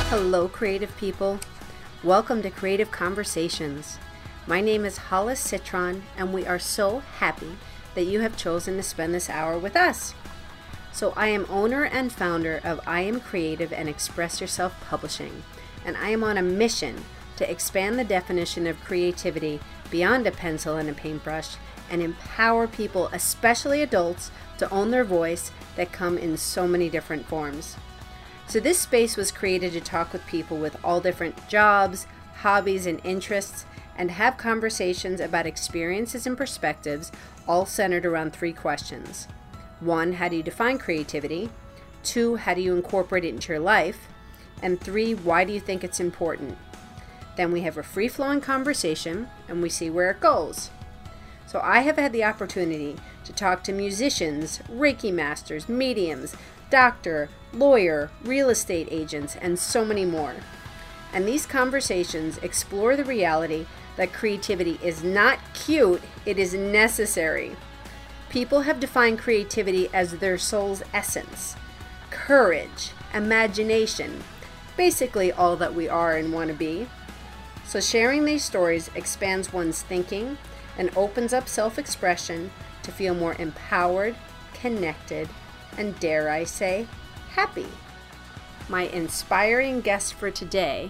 Hello, creative people. Welcome to Creative Conversations. My name is Hollis Citron, and we are so happy that you have chosen to spend this hour with us. So I am owner and founder of I Am Creative and Express Yourself Publishing, and I am on a mission to expand the definition of creativity beyond a pencil and a paintbrush and empower people, especially adults, to own their voice that come in so many different forms. So this space was created to talk with people with all different jobs, hobbies, and interests, and have conversations about experiences and perspectives, all centered around three questions. 1, how do you define creativity? 2, how do you incorporate it into your life? And 3, why do you think it's important? Then we have a free-flowing conversation, and we see where it goes. So I have had the opportunity to talk to musicians, Reiki masters, mediums, doctor, lawyer, real estate agents, and so many more. And these conversations explore the reality that creativity is not cute, it is necessary. People have defined creativity as their soul's essence, courage, imagination, basically all that we are and want to be. So sharing these stories expands one's thinking and opens up self-expression to feel more empowered, connected, and dare I say, happy. My inspiring guest for today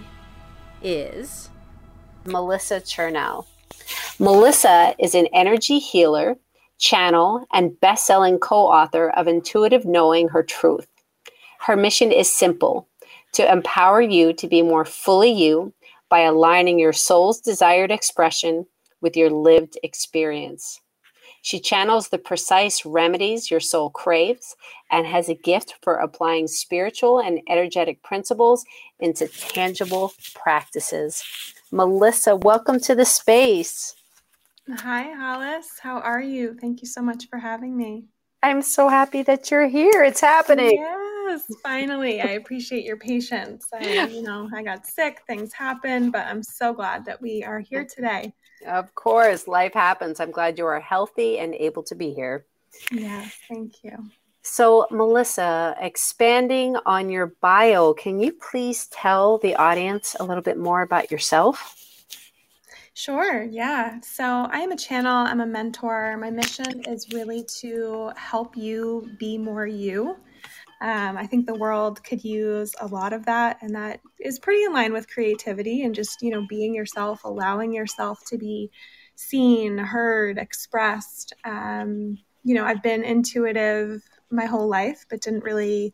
is Melissa Chernow. Melissa is an energy healer, channel, and best-selling co-author of Intuitive Knowing Her Truth. Her mission is simple: to empower you to be more fully you by aligning your soul's desired expression with your lived experience. She channels the precise remedies your soul craves and has a gift for applying spiritual and energetic principles into tangible practices. Melissa, welcome to the space. Hi, Hollis. How are you? Thank you so much for having me. I'm so happy that you're here. It's happening. Yes, finally. I appreciate your patience. I got sick, things happened, but I'm so glad that we are here today. Of course, life happens. I'm glad you are healthy and able to be here. Yes, thank you. So, Melissa, expanding on your bio, can you please tell the audience a little bit more about yourself? Sure, yeah. So I am a channel, I'm a mentor. My mission is really to help you be more you. I think the world could use a lot of that, and that is pretty in line with creativity and just, being yourself, allowing yourself to be seen, heard, expressed. I've been intuitive my whole life, but didn't really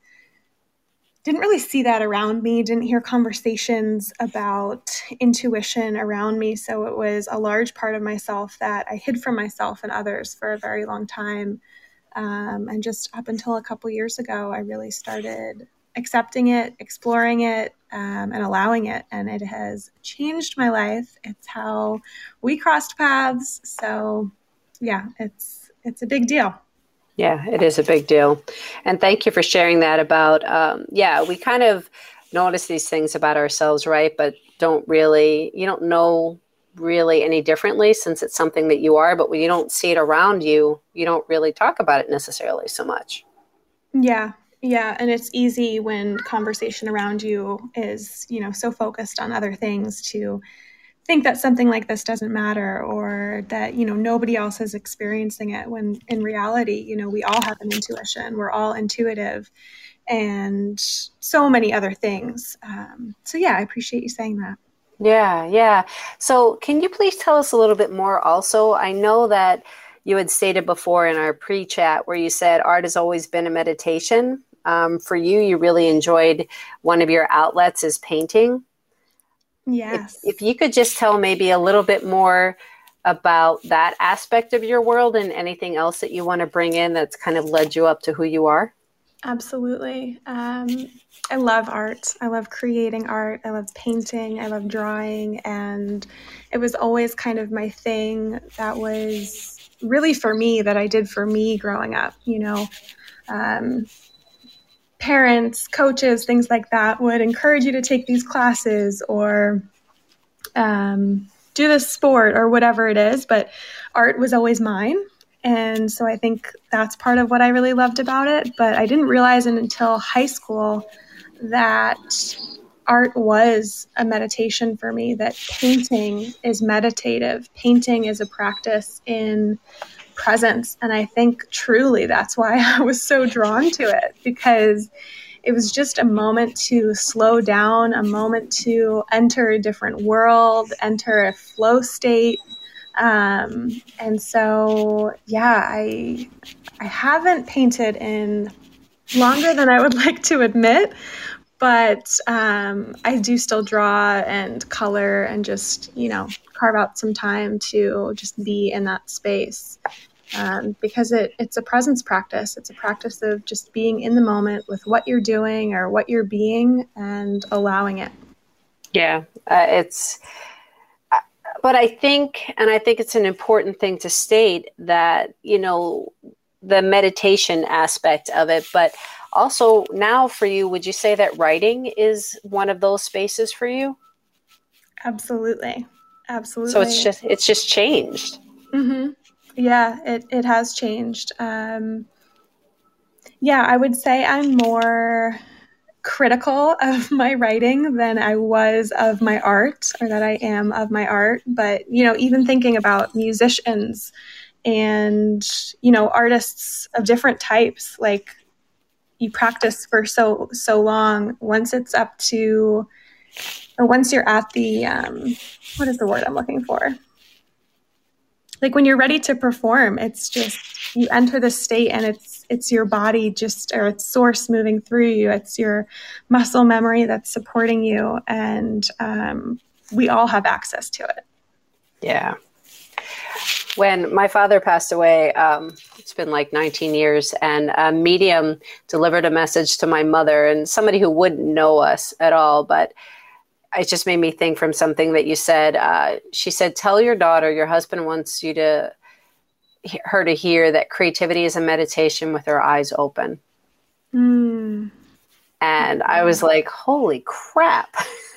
see that around me, didn't hear conversations about intuition around me. So it was a large part of myself that I hid from myself and others for a very long time. And just up until a couple years ago, I really started accepting it, exploring it, and allowing it. And it has changed my life. It's how we crossed paths. So yeah, it's a big deal. Yeah, it is a big deal. And thank you for sharing that about, we kind of notice these things about ourselves, right? But you don't know really any differently since it's something that you are, but when you don't see it around you, you don't really talk about it necessarily so much. Yeah. Yeah. And it's easy when conversation around you is, so focused on other things to think that something like this doesn't matter, or that, nobody else is experiencing it, when in reality, we all have an intuition. We're all intuitive, and so many other things. So yeah, I appreciate you saying that. Yeah. So can you please tell us a little bit more also? I know that you had stated before in our pre-chat where you said art has always been a meditation. For you, you really enjoyed one of your outlets is painting. Yes. If you could just tell maybe a little bit more about that aspect of your world and anything else that you want to bring in that's kind of led you up to who you are. Absolutely. I love art. I love creating art. I love painting. I love drawing. And it was always kind of my thing that was really for me, that I did for me growing up. Parents, coaches, things like that would encourage you to take these classes or do this sport or whatever it is. But art was always mine. And so I think that's part of what I really loved about it. But I didn't realize it until high school that art was a meditation for me, that painting is meditative. Painting is a practice in presence. And I think truly that's why I was so drawn to it, because it was just a moment to slow down, a moment to enter a different world, enter a flow state. And so, yeah, I haven't painted in longer than I would like to admit, but I do still draw and color and just, carve out some time to just be in that space. Because it's a presence practice. It's a practice of just being in the moment with what you're doing or what you're being and allowing it. Yeah, but I think it's an important thing to state that, the meditation aspect of it, but also now for you, would you say that writing is one of those spaces for you? Absolutely. Absolutely. So it's just changed. Mm-hmm. Yeah, it has changed. Yeah, I would say I'm more critical of my writing than I was of my art, or that I am of my art. But, even thinking about musicians and, artists of different types, like, you practice for so long, once it's up to, or once you're at the, what is the word I'm looking for? Like when you're ready to perform, it's just, you enter the state and it's your body or it's source moving through you. It's your muscle memory that's supporting you. And we all have access to it. Yeah. When my father passed away, it's been like 19 years, and a medium delivered a message to my mother, and somebody who wouldn't know us at all, but it just made me think from something that you said. She said, tell your daughter your husband wants her to hear that creativity is a meditation with her eyes open. Mm. And I was like, holy crap.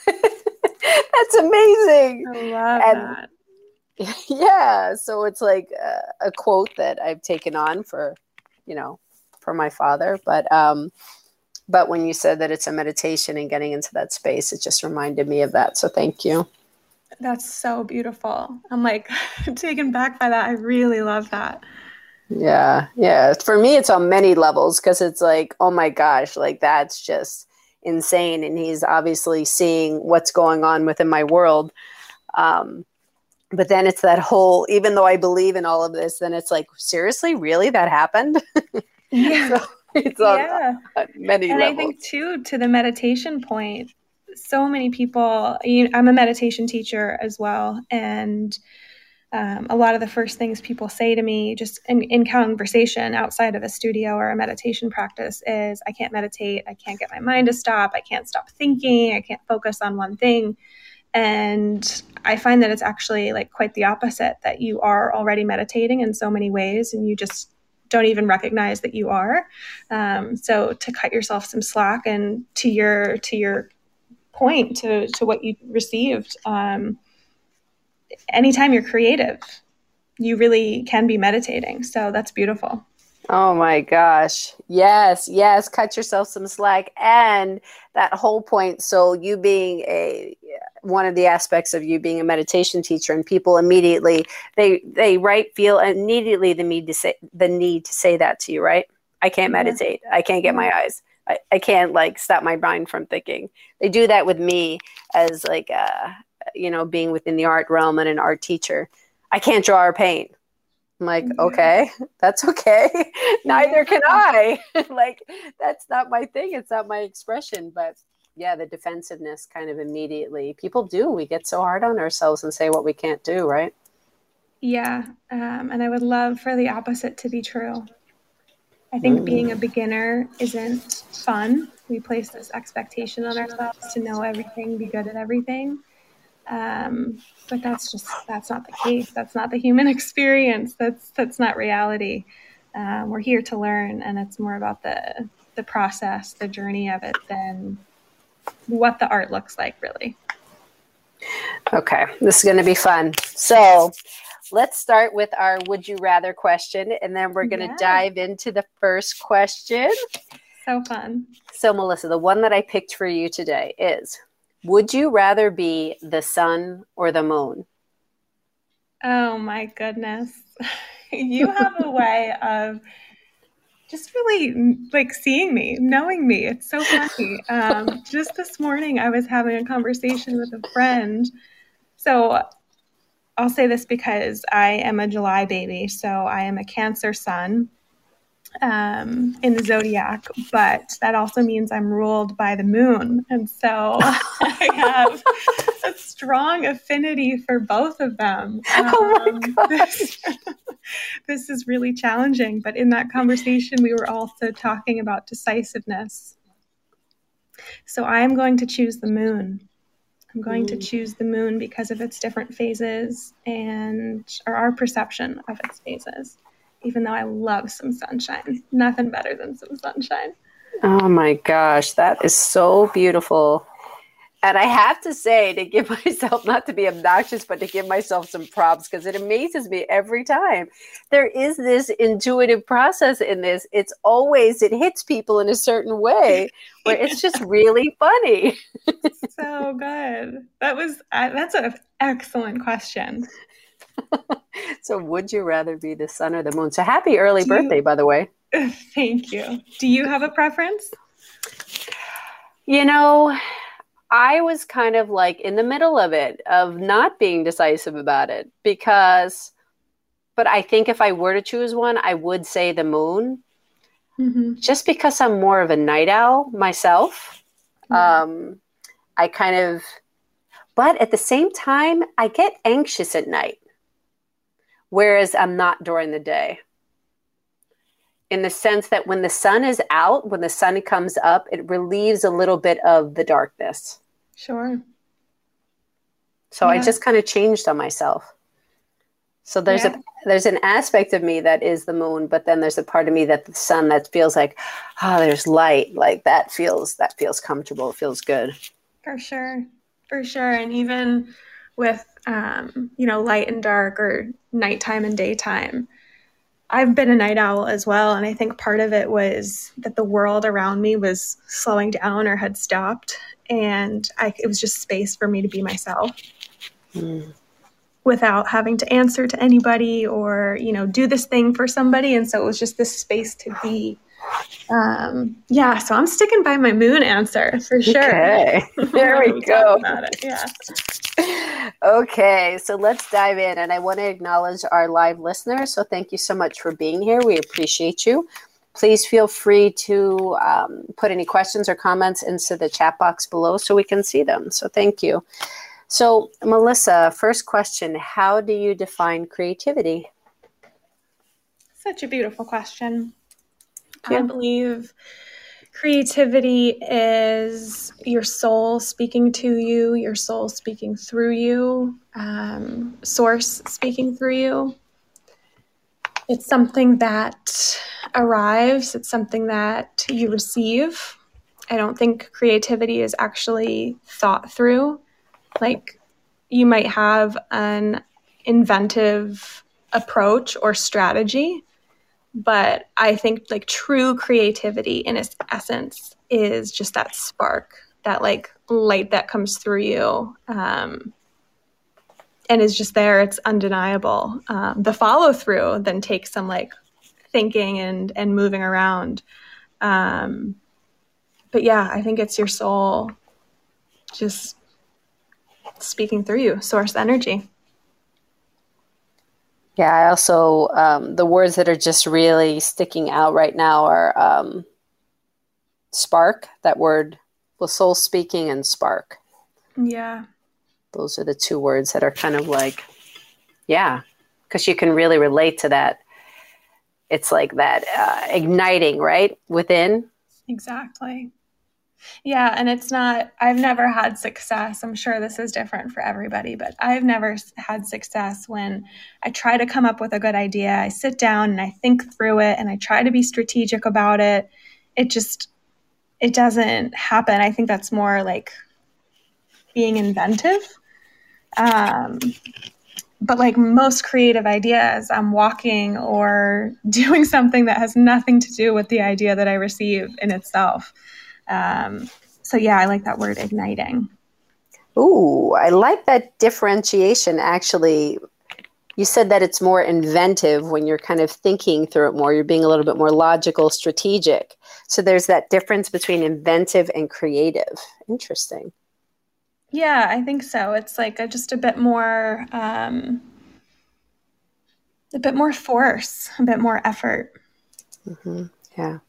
That's amazing. I love that. Yeah. So it's like a quote that I've taken on for my father. But when you said that it's a meditation and getting into that space, it just reminded me of that. So thank you. That's so beautiful. I'm like taken back by that. I really love that. Yeah. Yeah. For me, it's on many levels, because it's like, oh my gosh, like that's just insane. And he's obviously seeing what's going on within my world. But then it's that whole, even though I believe in all of this, then it's like, seriously, really, that happened? Yeah. So it's on many levels. And I think too, to the meditation point, so many people, I'm a meditation teacher as well. And a lot of the first things people say to me just in conversation outside of a studio or a meditation practice is, I can't meditate. I can't get my mind to stop. I can't stop thinking. I can't focus on one thing. And I find that it's actually like quite the opposite, that you are already meditating in so many ways and you just don't even recognize that you are. So to cut yourself some slack, and to your point, to what you received, anytime you're creative, you really can be meditating. So that's beautiful. Oh my gosh. Yes. Cut yourself some slack. And that whole point. So you being one of the aspects of you being a meditation teacher, and people immediately, they feel immediately the need to say that to you, right? I can't meditate. I can't get my eyes. I can't stop my mind from thinking. They do that with me as being within the art realm and an art teacher. I can't draw or paint. I'm like, okay, that's okay. Neither can I. That's not my thing. It's not my expression. But yeah, the defensiveness kind of immediately, people do. We get so hard on ourselves and say what we can't do, right? Yeah. And I would love for the opposite to be true. I think being a beginner isn't fun. We place this expectation on ourselves to know everything, be good at everything. But that's not the case. That's not the human experience. That's not reality. We're here to learn, and it's more about the process, the journey of it, than what the art looks like, really. Okay, this is going to be fun. So let's start with our would you rather question, and then we're going to dive into the first question. So fun. So Melissa, the one that I picked for you today is, Would you rather be the sun or the moon? Oh my goodness. You have a way of just really like seeing me, knowing me. It's so funny. Just this morning, I was having a conversation with a friend. So I'll say this because I am a July baby. So I am a Cancer sun in the zodiac, but that also means I'm ruled by the moon. And so I have a strong affinity for both of them. Oh my gosh. This is really challenging. But in that conversation, we were also talking about decisiveness. So I am going to choose the moon. I'm going to choose the moon because of its different phases and or our perception of its phases. Even though I love some sunshine, nothing better than some sunshine. Oh my gosh, that is so beautiful. And I have to say, to give myself, not to be obnoxious, but to give myself some props, because it amazes me every time. There is this intuitive process in this. It hits people in a certain way where it's just really funny. So good. That's an excellent question. So would you rather be the sun or the moon? So happy early birthday, by the way. Thank you. Do you have a preference? You know, I was kind of like in the middle of it, of not being decisive about it but I think if I were to choose one, I would say the moon, just because I'm more of a night owl myself. But at the same time, I get anxious at night, whereas I'm not during the day. In the sense that when the sun is out, when the sun comes up, it relieves a little bit of the darkness. Sure. So I just kind of changed on myself. So there's an aspect of me that is the moon, but then there's a part of me that the sun that feels like, there's light. Like that feels comfortable. It feels good. For sure. For sure. And even with, light and dark or nighttime and daytime, I've been a night owl as well. And I think part of it was that the world around me was slowing down or had stopped. And it was just space for me to be myself without having to answer to anybody or, do this thing for somebody. And so it was just this space to be. So I'm sticking by my moon answer for sure. Okay, there we go. About it. Yeah. Okay, so let's dive in. And I want to acknowledge our live listeners. So thank you so much for being here. We appreciate you. Please feel free to put any questions or comments into the chat box below so we can see them. So thank you. So Melissa, first question, how do you define creativity? Such a beautiful question. I believe creativity is your soul speaking to you, your soul speaking through you, source speaking through you. It's something that arrives. It's something that you receive. I don't think creativity is actually thought through. Like you might have an inventive approach or strategy, but I think like true creativity in its essence is just that spark, that like light that comes through you and is just there. It's undeniable. The follow through then takes some like thinking and moving around. But yeah, I think it's your soul just speaking through you, source energy. Yeah, I also, the words that are just really sticking out right now are spark, that word, well, soul speaking and spark. Yeah. Those are the two words that are kind of like, because you can really relate to that. It's like that igniting, right, within. Exactly. Yeah, and I've never had success. I'm sure this is different for everybody, but I've never had success when I try to come up with a good idea. I sit down and I think through it and I try to be strategic about it. It doesn't happen. I think that's more like being inventive. But like most creative ideas, I'm walking or doing something that has nothing to do with the idea that I receive in itself. So yeah, I like that word igniting. Ooh, I like that differentiation. Actually, you said that it's more inventive when you're kind of thinking through it more. You're being a little bit more logical, strategic. So there's that difference between inventive and creative. Interesting. Yeah, I think so. It's like just a bit more force, a bit more effort. Mm-hmm. Yeah.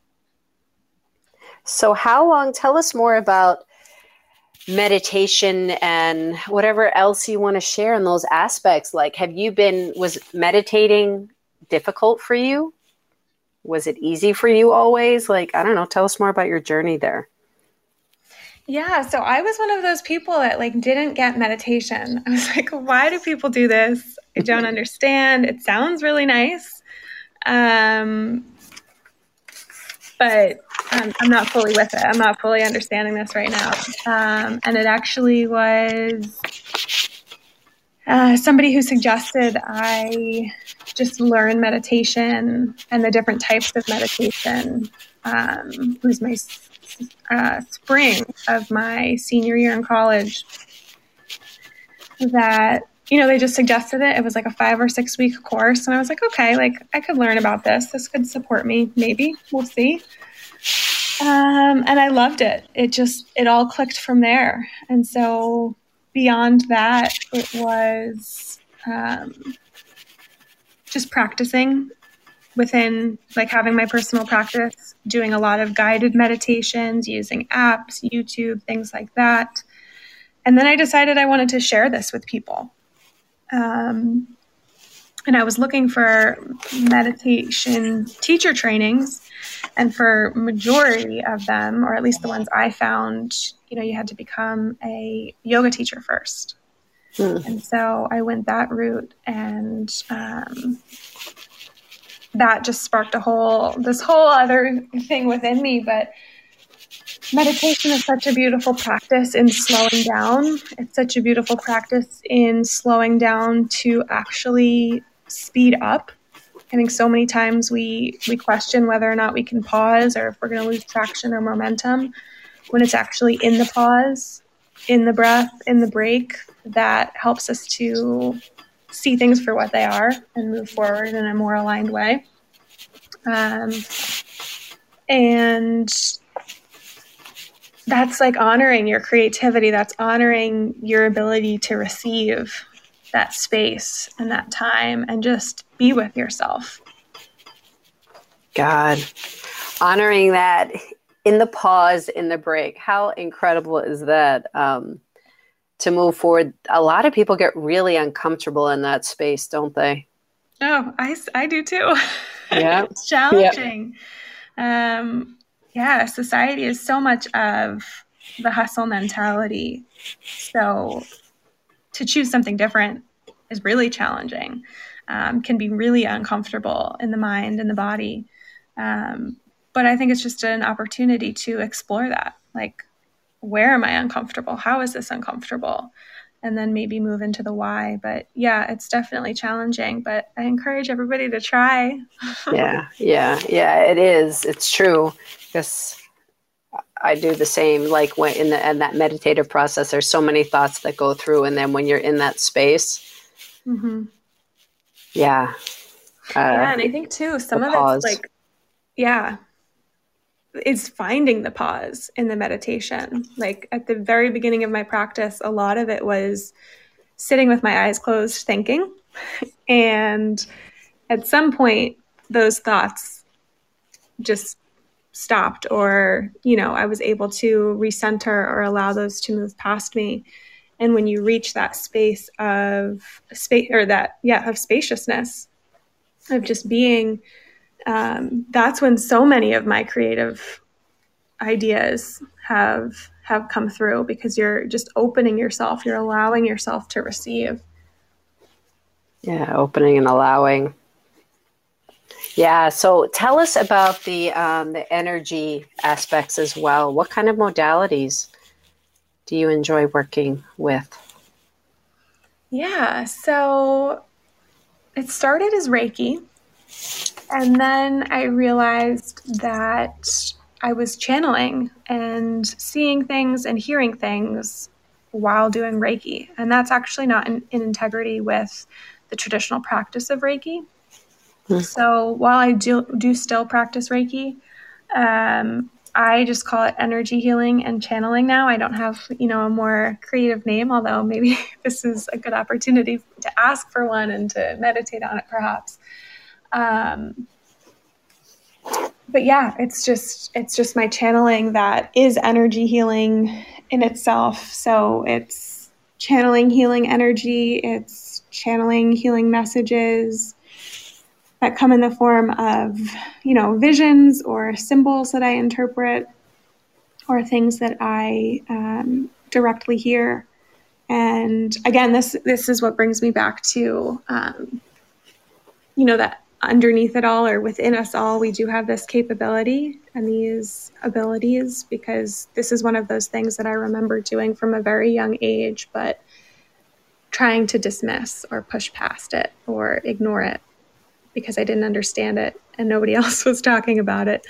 So how long, tell us more about meditation and whatever else you want to share in those aspects. Like, was meditating difficult for you? Was it easy for you always? Like, I don't know, tell us more about your journey there. Yeah, so I was one of those people that like didn't get meditation. I was like, why do people do this? I don't understand. It sounds really nice. Um, but I'm not fully with it. I'm not fully understanding this right now. And it actually was somebody who suggested I just learn meditation and the different types of meditation. It was my spring of my senior year in college that, they just suggested it. It was like a 5 or 6 week course. And I was like, okay, like I could learn about this. This could support me. Maybe we'll see. And I loved it. It all clicked from there. And so beyond that, it was just practicing within, like having my personal practice, doing a lot of guided meditations, using apps, YouTube, things like that. And then I decided I wanted to share this with people. And I was looking for meditation teacher trainings. And for majority of them, or at least the ones I found, you had to become a yoga teacher first. And so I went that route, and that just sparked this whole other thing within me. But meditation is such a beautiful practice in slowing down. It's such a beautiful practice in slowing down to actually speed up. I think so many times we question whether or not we can pause, or if we're going to lose traction or momentum, when it's actually in the pause, in the breath, in the break, that helps us to see things for what they are and move forward in a more aligned way. And that's like honoring your creativity. That's honoring your ability to receive that space and that time and just be with yourself. God, honoring that in the pause, in the break. How incredible is that? To move forward. A lot of people get really uncomfortable in that space, don't they? Oh, I do too. Yeah. It's challenging. Yeah, society is so much of the hustle mentality. So to choose something different is really challenging, can be really uncomfortable in the mind and the body. But I think it's just an opportunity to explore that. Like, where am I uncomfortable? How is this uncomfortable? And then maybe move into the why. But yeah, it's definitely challenging, but I encourage everybody to try. Yeah, it is. It's true. Because I do the same. Like when in that meditative process, there's so many thoughts that go through, and then when you're in that space, yeah. Yeah, and I think too, some of it's like, is finding the pause in the meditation. Like at the very beginning of my practice, a lot of it was sitting with my eyes closed, thinking. And at some point, those thoughts just stopped, or, I was able to recenter or allow those to move past me. And when you reach that space of spaciousness, of just being, that's when so many of my creative ideas have come through, because you're just opening yourself, you're allowing yourself to receive. Yeah, opening and allowing. Yeah, so tell us about the energy aspects as well. What kind of modalities do you enjoy working with? Yeah, so it started as Reiki, and then I realized that I was channeling and seeing things and hearing things while doing Reiki. And that's actually not in integrity with the traditional practice of Reiki. So while I do still practice Reiki, I just call it energy healing and channeling now. I don't have, a more creative name, although maybe this is a good opportunity to ask for one and to meditate on it perhaps. But yeah, it's just my channeling that is energy healing in itself. So it's channeling healing energy, it's channeling healing messages that come in the form of, visions or symbols that I interpret or things that I directly hear. And again, this is what brings me back to, that underneath it all or within us all, we do have this capability and these abilities, because this is one of those things that I remember doing from a very young age, but trying to dismiss or push past it or ignore it because I didn't understand it and nobody else was talking about it.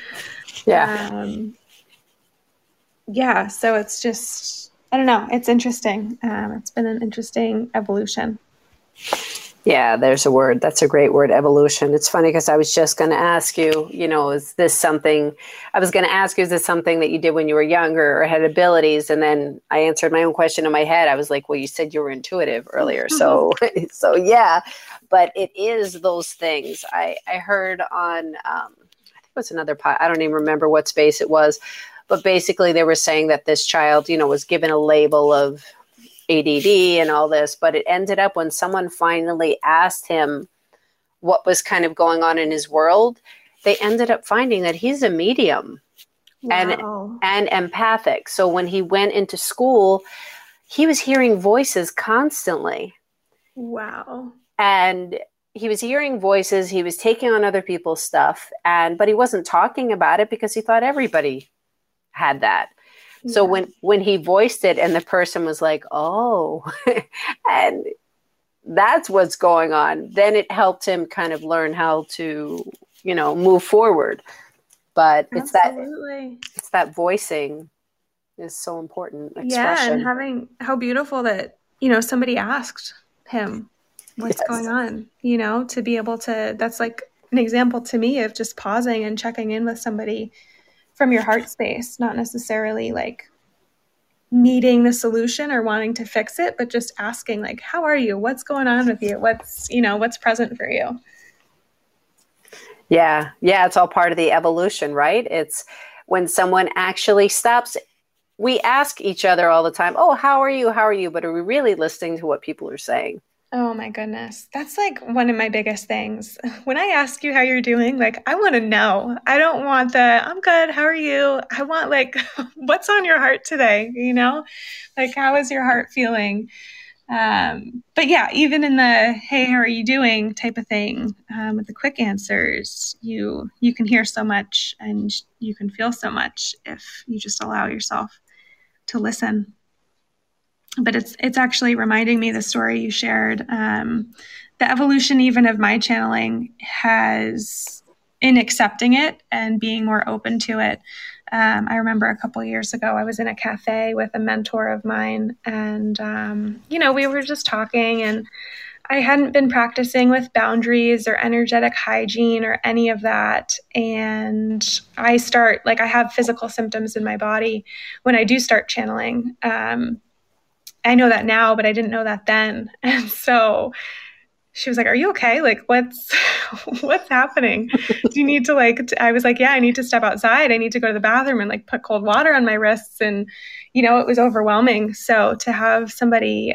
Yeah. So it's just, I don't know. It's interesting. It's been an interesting evolution. Yeah, there's a word. That's a great word, evolution. It's funny because I was just going to ask you, is this something that you did when you were younger or had abilities? And then I answered my own question in my head. I was like, well, you said you were intuitive earlier. So yeah, but it is those things. I heard on, I think it was another pod, I don't even remember what space it was, but basically they were saying that this child, was given a label of ADD and all this, but it ended up when someone finally asked him what was kind of going on in his world, they ended up finding that he's a medium. Wow. and empathic. So when he went into school, he was hearing voices constantly. Wow. And he was hearing voices, he was taking on other people's stuff, but he wasn't talking about it because he thought everybody had that. So when he voiced it and the person was like, oh, and that's what's going on, then it helped him kind of learn how to, move forward. But it's that voicing is so important. Expression. Yeah, and how beautiful that, somebody asked him what's going on, to be able to, that's like an example to me of just pausing and checking in with somebody from your heart space, not necessarily like needing the solution or wanting to fix it, but just asking like, how are you? What's going on with you? What's present for you? Yeah. Yeah. It's all part of the evolution, right? It's when someone actually stops. We ask each other all the time, oh, how are you? How are you? But are we really listening to what people are saying? Oh my goodness. That's like one of my biggest things. When I ask you how you're doing, like, I want to know. I don't want I'm good. How are you? I want like, what's on your heart today? Like, how is your heart feeling? But yeah, even in the, hey, how are you doing type of thing, with the quick answers, you can hear so much and you can feel so much if you just allow yourself to listen. But it's actually reminding me the story you shared. The evolution even of my channeling has, in accepting it and being more open to it. I remember a couple years ago, I was in a cafe with a mentor of mine and, we were just talking and I hadn't been practicing with boundaries or energetic hygiene or any of that. And I have physical symptoms in my body when I do start channeling. I know that now, but I didn't know that then. And so she was like, are you okay? Like, what's happening? Do you need to I was like, yeah, I need to step outside. I need to go to the bathroom and like put cold water on my wrists. And, it was overwhelming. So to have somebody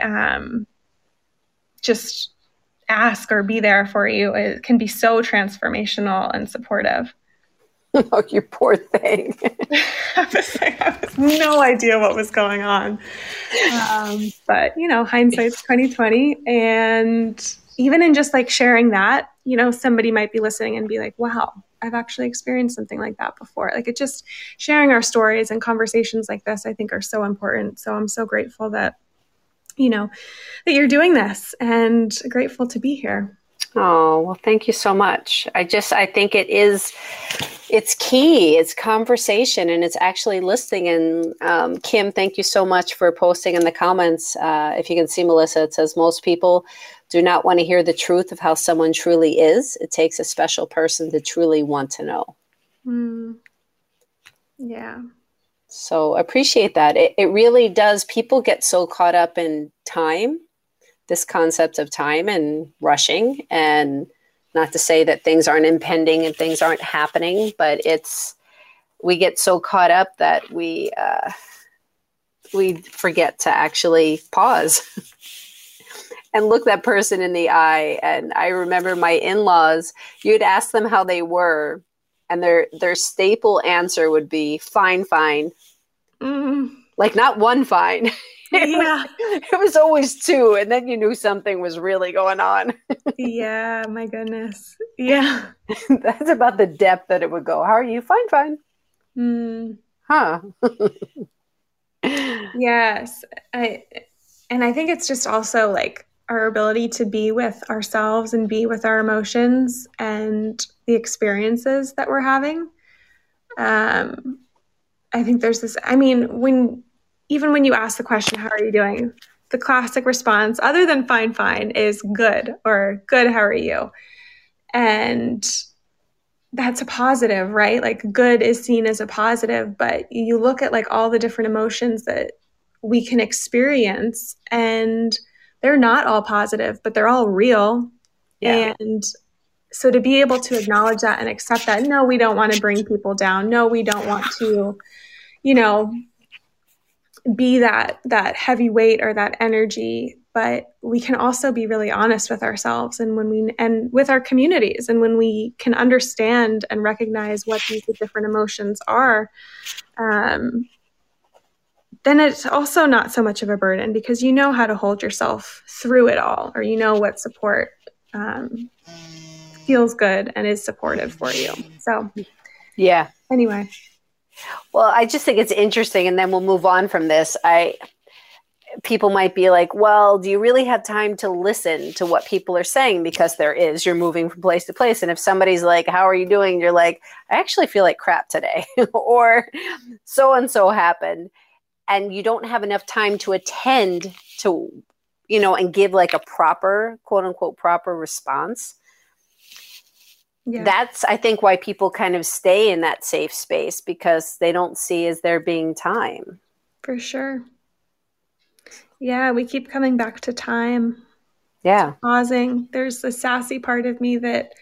just ask or be there for you, it can be so transformational and supportive. Oh, you poor thing. I have no idea what was going on. But, hindsight's 2020. And even in just like sharing that, somebody might be listening and be like, wow, I've actually experienced something like that before. Like, it just sharing our stories and conversations like this, I think, are so important. So I'm so grateful that, that you're doing this and grateful to be here. Oh, well, thank you so much. I think it's key. It's conversation and it's actually listening. And Kim, thank you so much for posting in the comments. If you can see, Melissa, it says most people do not want to hear the truth of how someone truly is. It takes a special person to truly want to know. Mm. Yeah. So appreciate that. It really does. People get so caught up in time, this concept of time and rushing, and not to say that things aren't impending and things aren't happening, but we get so caught up that we forget to actually pause and look that person in the eye. And I remember my in-laws, you'd ask them how they were, and their staple answer would be fine, fine. Mm. Like not one fine. Yeah. It was always two, and then you knew something was really going on. Yeah, my goodness. Yeah. That's about the depth that it would go. How are you? Fine, fine. Mm. Huh. Yes. I think it's just also like our ability to be with ourselves and be with our emotions and the experiences that we're having. I think there's this, I mean, even when you ask the question, how are you doing? The classic response, other than fine, fine, is good or good, how are you? And that's a positive, right? Like good is seen as a positive, but you look at like all the different emotions that we can experience and they're not all positive, but they're all real. Yeah. And so to be able to acknowledge that and accept that, no, we don't want to bring people down. No, we don't want to, you know, be that heavy weight or that energy, but we can also be really honest with ourselves and with our communities, and when we can understand and recognize what these different emotions are, then it's also not so much of a burden because you know how to hold yourself through it all, or you know what support feels good and is supportive for you. So yeah. Anyway. Well, I just think it's interesting, and then we'll move on from this. People might be like, well, do you really have time to listen to what people are saying? Because you're moving from place to place. And if somebody's like, how are you doing? You're like, I actually feel like crap today, or so-and-so happened. And you don't have enough time to attend to, and give like a proper, quote unquote, proper response. Yeah. That's, I think, why people kind of stay in that safe space, because they don't see as there being time. For sure. Yeah, we keep coming back to time. Yeah. Pausing. There's the sassy part of me that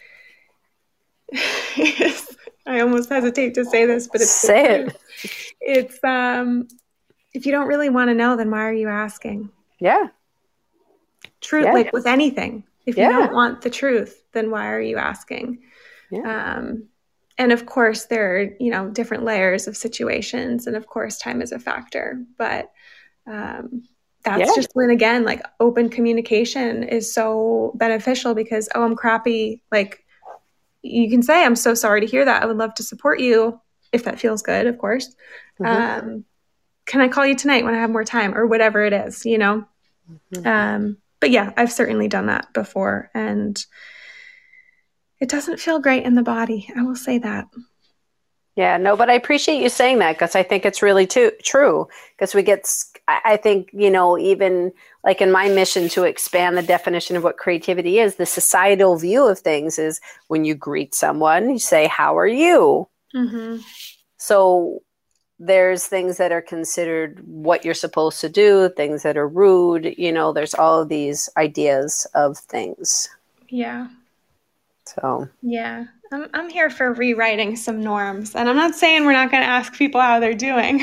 I almost hesitate to say this, but it's It's if you don't really want to know, then why are you asking? Yeah. Truth, yeah. Like with anything. If you don't want the truth, then why are you asking? Yeah. And of course, there are, different layers of situations. And of course, time is a factor. But that's just when, again, like open communication is so beneficial because, oh, I'm crappy. Like you can say, I'm so sorry to hear that. I would love to support you if that feels good, of course. Mm-hmm. Can I call you tonight when I have more time or whatever it is, Mm-hmm. But yeah, I've certainly done that before. And it doesn't feel great in the body. I will say that. Yeah, no, but I appreciate you saying that because I think it's really true. Because I think, even like in my mission to expand the definition of what creativity is, the societal view of things is when you greet someone, you say, how are you? Mm-hmm. So there's things that are considered what you're supposed to do, things that are rude, there's all of these ideas of things. Yeah. So. Yeah. I'm here for rewriting some norms, and I'm not saying we're not going to ask people how they're doing,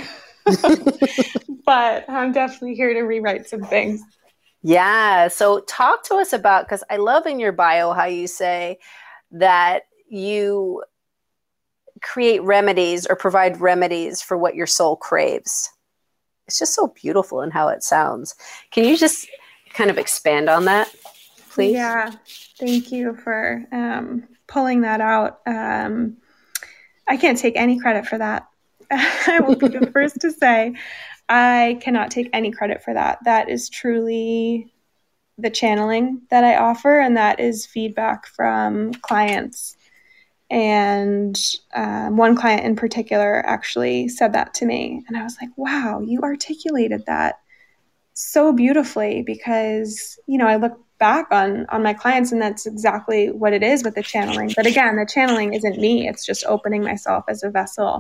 but I'm definitely here to rewrite some things. Yeah. So talk to us about, because I love in your bio how you say that you create remedies or provide remedies for what your soul craves. It's just so beautiful in how it sounds. Can you just kind of expand on that, please? Yeah. Thank you for pulling that out. I can't take any credit for that. I will be the first to say I cannot take any credit for that. That is truly the channeling that I offer, and that is feedback from clients. And one client in particular actually said that to me. And I was like, wow, you articulated that so beautifully, because, I look back on my clients and that's exactly what it is with the channeling. But again, the channeling isn't me. It's just opening myself as a vessel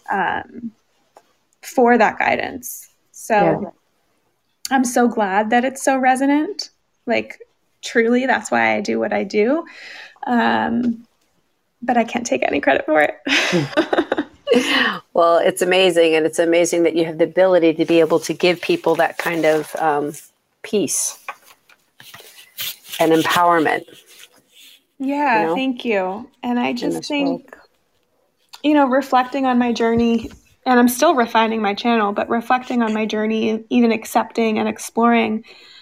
for that guidance. So I'm so glad that it's so resonant. Like, truly, that's why I do what I do. But I can't take any credit for it. Well, it's amazing. And it's amazing that you have the ability to be able to give people that kind of peace and empowerment. Yeah, thank you. And I just think, reflecting on my journey, and I'm still refining my channel, but reflecting on my journey, even accepting and exploring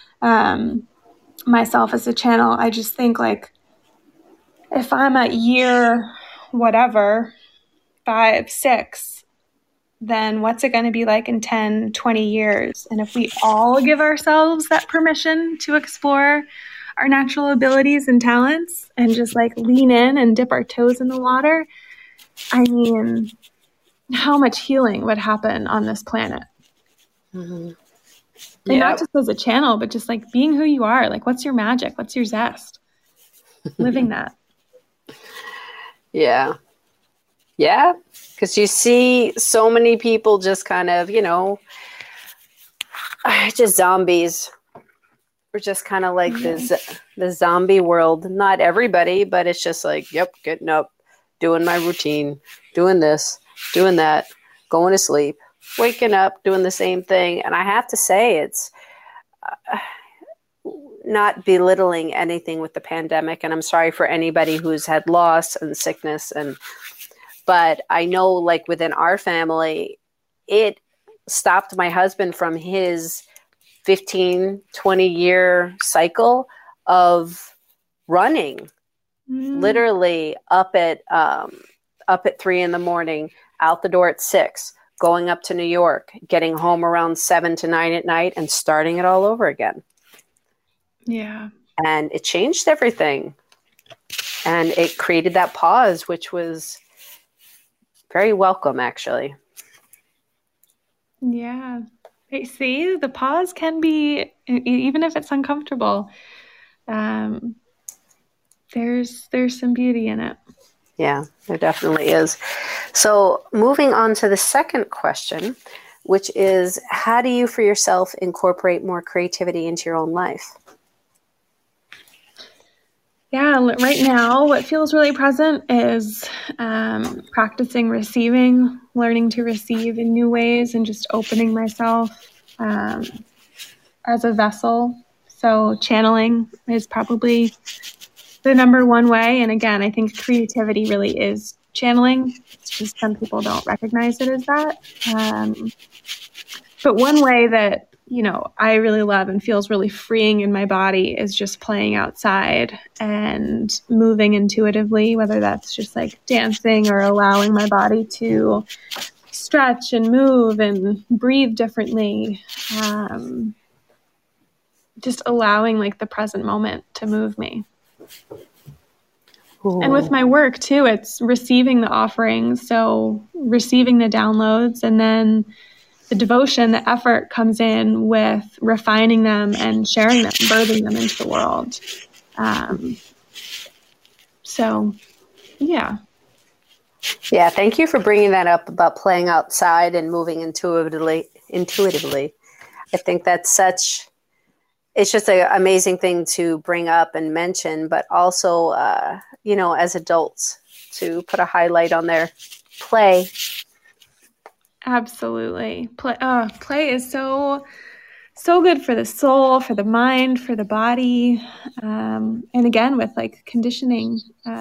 myself as a channel, I just think, like, if I'm at year whatever, 5, 6, then what's it going to be like in 10, 20 years? And if we all give ourselves that permission to explore our natural abilities and talents and just like lean in and dip our toes in the water, I mean, how much healing would happen on this planet? Mm-hmm. And not just as a channel, but just like being who you are. Like, what's your magic? What's your zest? Living that. Yeah. Yeah. Because you see so many people just kind of, just zombies. We're just kind of like the zombie world. Not everybody, but it's just like, yep, getting up, doing my routine, doing this, doing that, going to sleep, waking up, doing the same thing. And I have to say, it's not belittling anything with the pandemic. And I'm sorry for anybody who's had loss and sickness. But I know, like, within our family, it stopped my husband from his 15, 20-year cycle of running, literally up at 3 a.m, out the door at 6, going up to New York, getting home around 7 to 9 at night, and starting it all over again. Yeah. And it changed everything. And it created that pause, which was very welcome, actually. Yeah. Hey, see, the pause can be, even if it's uncomfortable, there's some beauty in it. Yeah, there definitely is. So moving on to the second question, which is, how do you for yourself incorporate more creativity into your own life? Yeah, right now, what feels really present is practicing receiving, learning to receive in new ways, and just opening myself as a vessel. So channeling is probably the number one way. And again, I think creativity really is channeling. It's just some people don't recognize it as that. But one way that, I really love and feels really freeing in my body is just playing outside and moving intuitively, whether that's just like dancing or allowing my body to stretch and move and breathe differently. Just allowing like the present moment to move me. Ooh. And with my work too, it's receiving the offerings. So receiving the downloads, and then the devotion, the effort comes in with refining them and sharing them, birthing them into the world. So, yeah. Yeah, thank you for bringing that up about playing outside and moving intuitively. I think that's it's just an amazing thing to bring up and mention, but also, as adults, to put a highlight on their play. Absolutely. Play is so good for the soul, for the mind, for the body. And again, with like conditioning,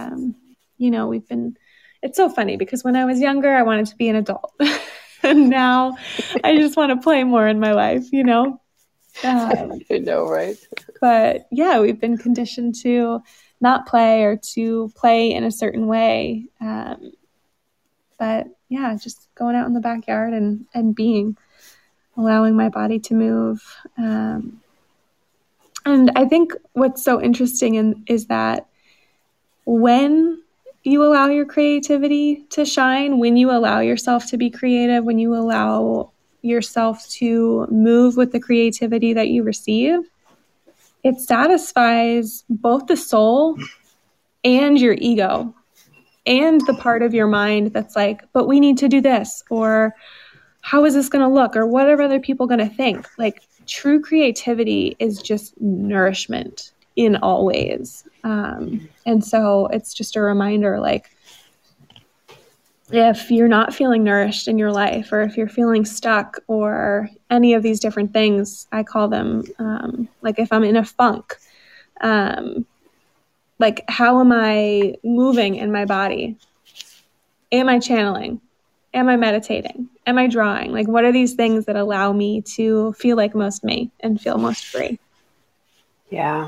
it's so funny because when I was younger, I wanted to be an adult. And now I just want to play more in my life, I know, right? But yeah, we've been conditioned to not play or to play in a certain way. But yeah, just going out in the backyard and being, allowing my body to move. And I think what's so interesting is that when you allow your creativity to shine, when you allow yourself to be creative, when you allow yourself to move with the creativity that you receive, it satisfies both the soul and your ego and the part of your mind that's like, but we need to do this, or how is this going to look, or what are other people going to think? Like, true creativity is just nourishment in all ways. And so it's just a reminder, like, if you're not feeling nourished in your life, or if you're feeling stuck, or any of these different things, I call them, like if I'm in a funk, like, how am I moving in my body? Am I channeling? Am I meditating? Am I drawing? Like, what are these things that allow me to feel like most me and feel most free? Yeah.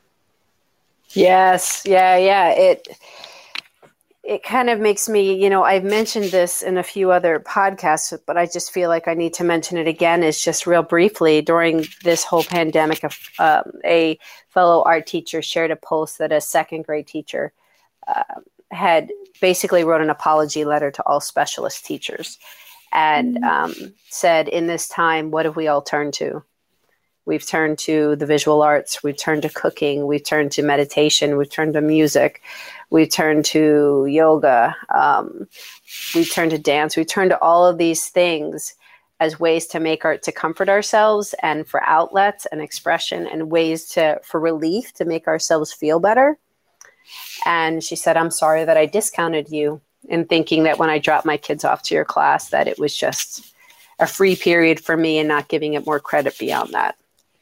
Yes. Yeah. It kind of makes me, I've mentioned this in a few other podcasts, but I just feel like I need to mention it again. Is just real briefly, during this whole pandemic, a fellow art teacher shared a post that a second grade teacher had basically wrote an apology letter to all specialist teachers, and said, in this time, what have we all turned to? We've turned to the visual arts. We've turned to cooking. We've turned to meditation. We've turned to music. We've turned to yoga. We've turned to dance. We've turned to all of these things as ways to make art, to comfort ourselves, and for outlets and expression, and ways for relief, to make ourselves feel better. And she said, I'm sorry that I discounted you in thinking that when I dropped my kids off to your class, that it was just a free period for me, and not giving it more credit beyond that.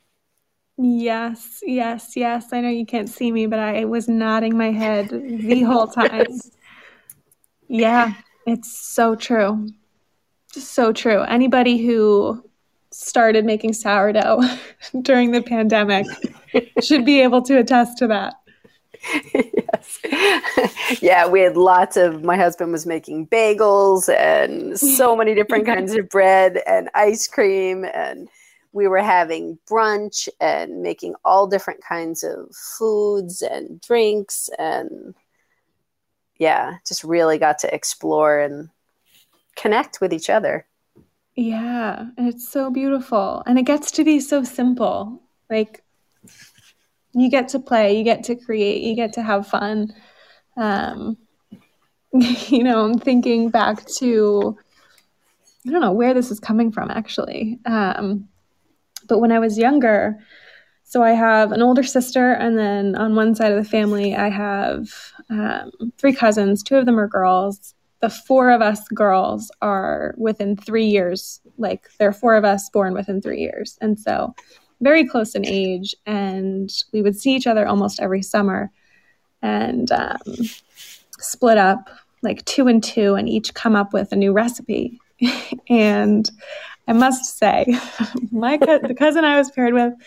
Yes. I know you can't see me, but I was nodding my head the whole time. Yeah, it's so true. So true. Anybody who started making sourdough during the pandemic should be able to attest to that. Yes. Yeah, we had my husband was making bagels and so many different kinds of bread and ice cream, and we were having brunch and making all different kinds of foods and drinks, and just really got to explore and connect with each other. Yeah, and it's so beautiful, and it gets to be so simple. Like, you get to play, you get to create, you get to have fun. I'm thinking back to, I don't know where this is coming from, actually. But when I was younger, so I have an older sister, and then on one side of the family, I have 3 cousins. 2 of them are girls. The 4 of us girls are within 3 years. Like, there are 4 of us born within 3 years. And so very close in age, and we would see each other almost every summer, and split up like 2 and 2, and each come up with a new recipe. And I must say, the cousin I was paired with,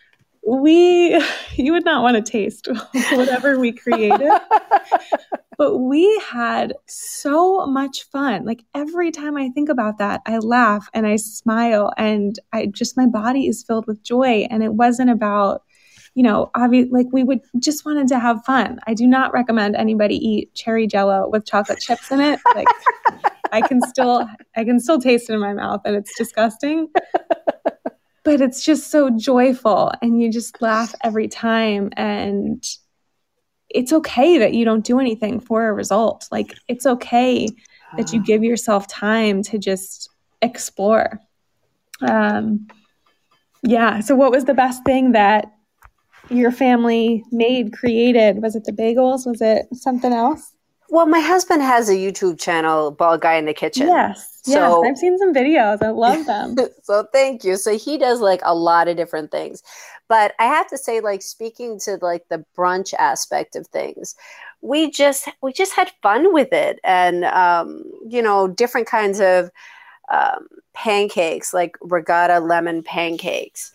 you would not want to taste whatever we created, but we had so much fun. Like, every time I think about that, I laugh and I smile, and my body is filled with joy. And it wasn't about, like, we would just wanted to have fun. I do not recommend anybody eat cherry Jello with chocolate chips in it. Like, I can still taste it in my mouth, and it's disgusting. But it's just so joyful, and you just laugh every time. And it's okay that you don't do anything for a result. Like, it's okay that you give yourself time to just explore. So what was the best thing that your family created? Was it the bagels? Was it something else? Well, my husband has a YouTube channel, Bald Guy in the Kitchen. Yes. I've seen some videos. I love them. So thank you. So he does like a lot of different things. But I have to say, like, speaking to like the brunch aspect of things, we just had fun with it. And, different kinds of pancakes, like regatta lemon pancakes.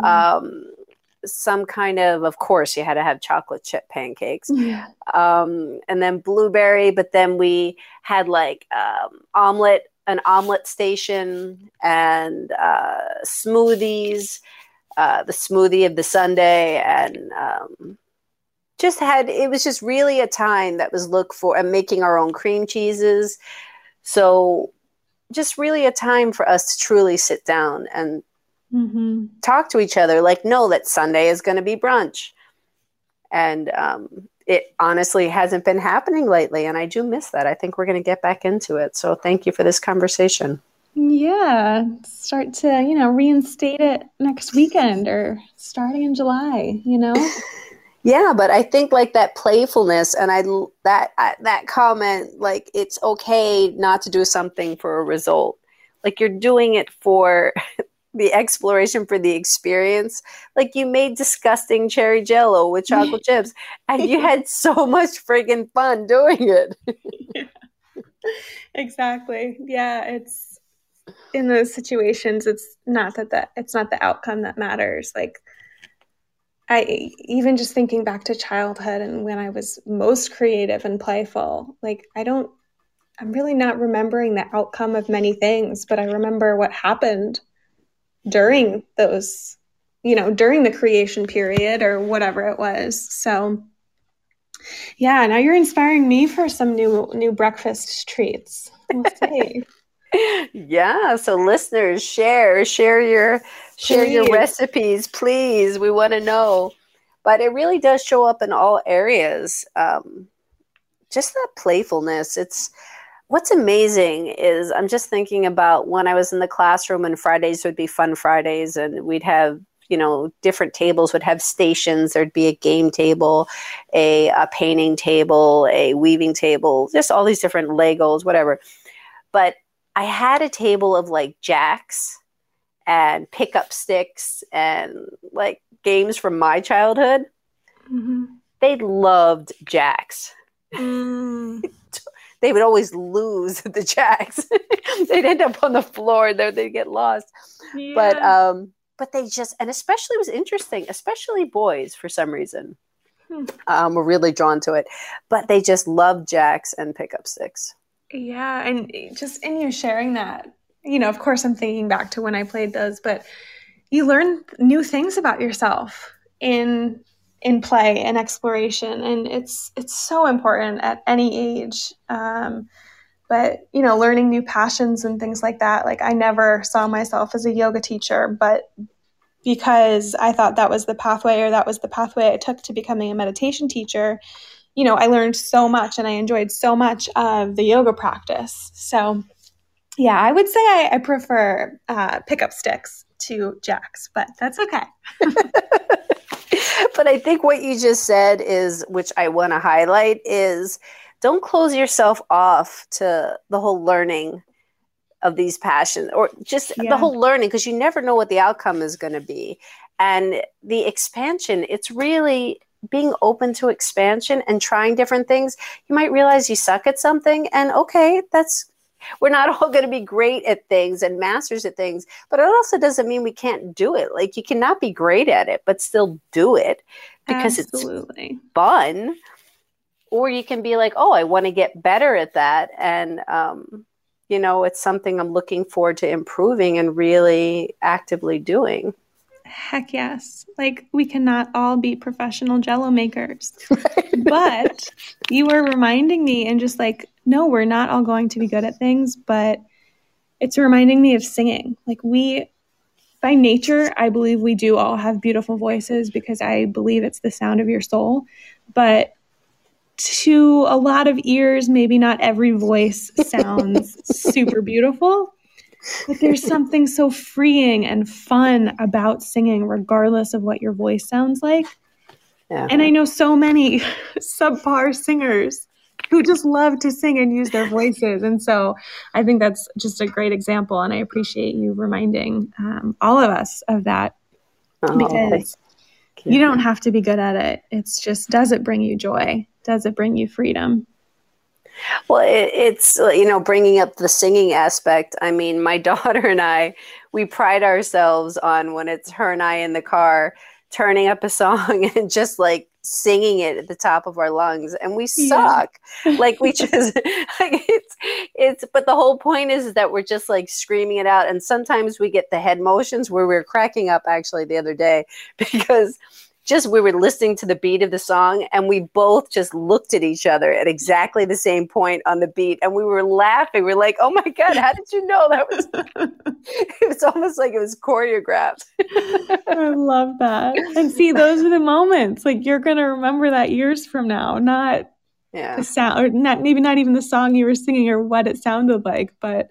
Some kind of course, you had to have chocolate chip pancakes. Yeah. And then blueberry, but then we had like an omelet station, and smoothies. the smoothie of the Sunday, and it was just really a time that was looked for, and making our own cream cheeses. So just really a time for us to truly sit down and talk to each other, like, know that Sunday is going to be brunch. And it honestly hasn't been happening lately, and I do miss that. I think we're going to get back into it. So thank you for this conversation. Yeah, start to, reinstate it next weekend or starting in July, Yeah, but I think like that playfulness, and that comment, like, it's okay not to do something for a result. Like, you're doing it for the exploration, for the experience. Like, you made disgusting cherry jello with chocolate chips, and you had so much friggin' fun doing it. Yeah, exactly. Yeah, it's in those situations, it's not the outcome that matters. Like, I even just thinking back to childhood and when I was most creative and playful, like, I'm really not remembering the outcome of many things, but I remember what happened during those, during the creation period or whatever it was. So yeah, now you're inspiring me for some new breakfast treats. We'll see. Yeah, so listeners, share your recipes, please. We want to know. But it really does show up in all areas. Just that playfulness. What's amazing is, I'm just thinking about when I was in the classroom, and Fridays would be fun Fridays, and we'd have, different tables would have stations. There'd be a game table, a painting table, a weaving table, just all these different Legos, whatever. But I had a table of like jacks and pickup sticks and like games from my childhood. They loved jacks. They would always lose the jacks. They'd end up on the floor, they'd get lost. Yeah. But they just, and especially, it was interesting, especially boys, for some reason, were really drawn to it. But they just loved jacks and pickup sticks. Yeah, and just in you sharing that, of course I'm thinking back to when I played those, but you learn new things about yourself in play and exploration, and it's so important at any age. But learning new passions and things like that. Like, I never saw myself as a yoga teacher, but because I thought that was the pathway I took to becoming a meditation teacher, I learned so much and I enjoyed so much of the yoga practice. So yeah, I would say I prefer pickup sticks to jacks, but that's okay. But I think what you just said is, which I want to highlight, is don't close yourself off to the whole learning of these passions, or just the whole learning, because you never know what the outcome is going to be. And the expansion, it's really being open to expansion and trying different things. You might realize you suck at something, and okay, we're not all going to be great at things and masters at things, but it also doesn't mean we can't do it. Like, you cannot be great at it, but still do it because Absolutely. It's fun. Or you can be like, oh, I want to get better at that. And, it's something I'm looking forward to improving and really actively doing. Heck yes. Like, we cannot all be professional Jell-O makers. But you were reminding me, and just like, no, we're not all going to be good at things, but it's reminding me of singing. Like, by nature, I believe we do all have beautiful voices, because I believe it's the sound of your soul. But to a lot of ears, maybe not every voice sounds super beautiful. But there's something so freeing and fun about singing, regardless of what your voice sounds like. Yeah. And I know so many subpar singers who just love to sing and use their voices. And so I think that's just a great example. And I appreciate you reminding all of us of that, because you don't have to be good at it. It's just, does it bring you joy? Does it bring you freedom? Well, it's, bringing up the singing aspect. I mean, my daughter and I, we pride ourselves on, when it's her and I in the car, turning up a song and just like singing it at the top of our lungs, and we suck. Like we just like but the whole point is that we're just like screaming it out, and sometimes we get the head motions where we're cracking up actually the other day because just we were listening to the beat of the song and we both just looked at each other at exactly the same point on the beat and we were laughing. We're like, oh my God, how did you know that was it was almost like it was choreographed. I love that. And see, those are the moments like you're going to remember that years from now, not the sound, or maybe not even the song you were singing or what it sounded like, but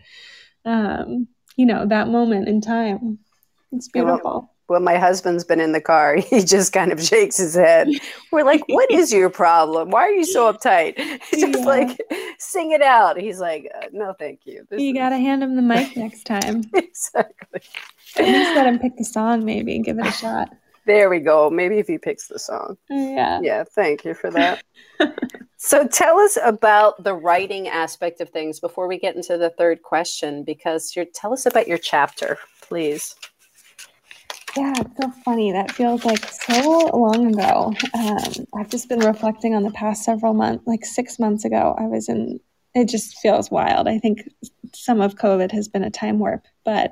that moment in time. It's beautiful. When my husband's been in the car, he just kind of shakes his head. We're like, what is your problem? Why are you so uptight? Just like, sing it out. He's like, no, thank you. You got to hand him the mic next time. Exactly. At least let him pick the song maybe and give it a shot. There we go. Maybe if he picks the song. Yeah. Yeah, thank you for that. So tell us about the writing aspect of things before we get into the third question, because tell us about your chapter, please. Yeah, it's so funny. That feels like so long ago. I've just been reflecting on the past several months, like 6 months ago. It just feels wild. I think some of COVID has been a time warp, but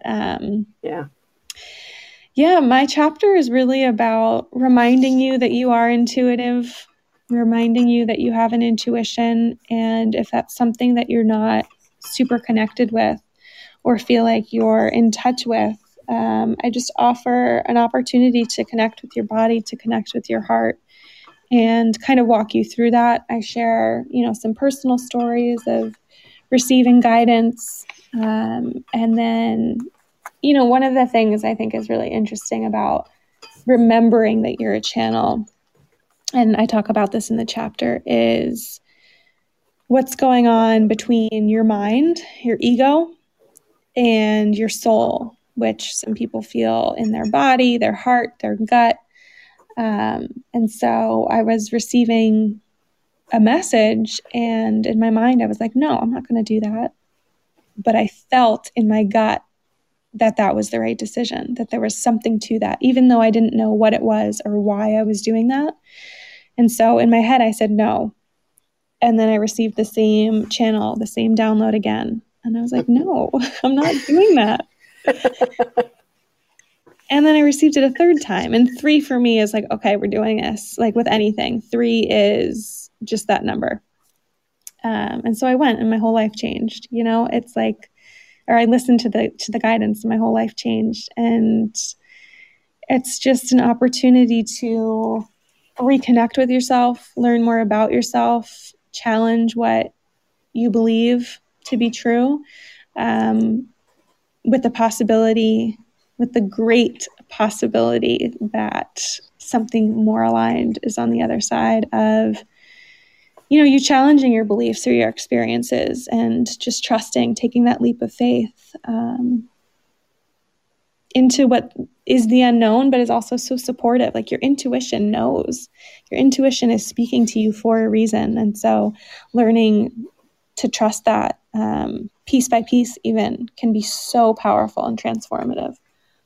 my chapter is really about reminding you that you are intuitive, reminding you that you have an intuition. And if that's something that you're not super connected with or feel like you're in touch with, I just offer an opportunity to connect with your body, to connect with your heart, and kind of walk you through that. I share, some personal stories of receiving guidance. And then, one of the things I think is really interesting about remembering that you're a channel, and I talk about this in the chapter, is what's going on between your mind, your ego, and your soul, which some people feel in their body, their heart, their gut. And so I was receiving a message, and in my mind, I was like, no, I'm not going to do that. But I felt in my gut that was the right decision, that there was something to that, even though I didn't know what it was or why I was doing that. And so in my head, I said no. And then I received the same channel, the same download again. And I was like, no, I'm not doing that. And then I received it a third time. And 3 for me is like, okay, we're doing this. Like with anything, 3 is just that number. And so I went, and my whole life changed. It's like, or I listened to the guidance, and my whole life changed. And it's just an opportunity to reconnect with yourself, learn more about yourself, challenge what you believe to be true, with the great possibility that something more aligned is on the other side of, you challenging your beliefs or your experiences and just trusting, taking that leap of faith into what is the unknown, but is also so supportive. Like your intuition knows. Your intuition is speaking to you for a reason. And so learning to trust that piece by piece even can be so powerful and transformative.